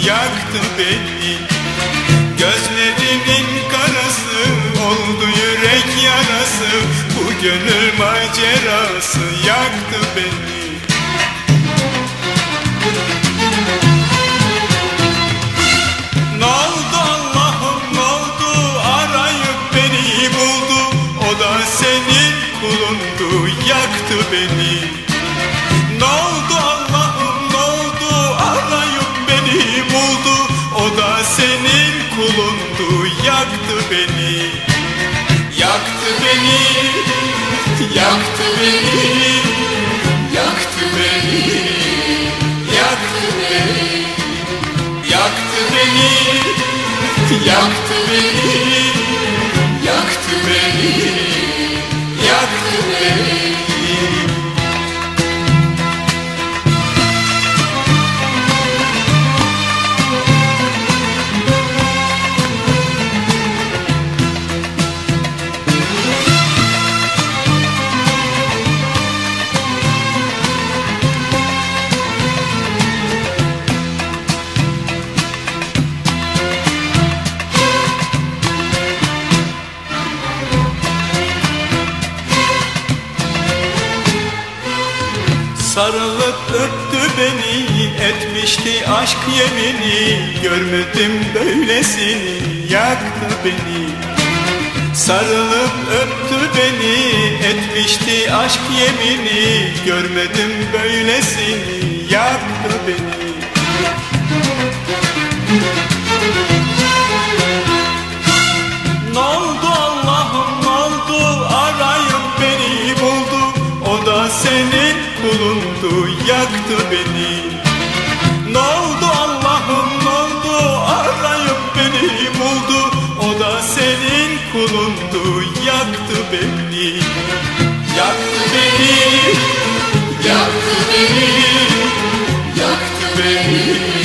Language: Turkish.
yaktı beni. Gözlerimin karası oldu yürek yarası, bu gönül macerası yaktı beni. Ne oldu Allah'ım ne oldu, arayıp beni buldu, o da senin kulundu, yaktı beni. Ne oldu Allah'ım ne oldu, arayıp beni buldu, o da senin kulundu, yaktı beni. Yaktı beni, yaktı beni, yaktı beni, yaktı beni, yaktı beni, yaktı beni, yaktı beni, yaktı beni. Sarılıp öptü beni, etmişti aşk yemini, görmedim böylesini, yaktı beni. Sarılıp öptü beni, etmişti aşk yemini, görmedim böylesini, yaktı beni. Ne oldu Allah'ım ne oldu, arayıp beni buldu, o da senin kulundu, yaktı beni. Ne oldu Allah'ım ne oldu, arayıp beni buldu, o da senin kulundu, yaktı beni. Yaktı beni, yaktı beni, yaktı beni.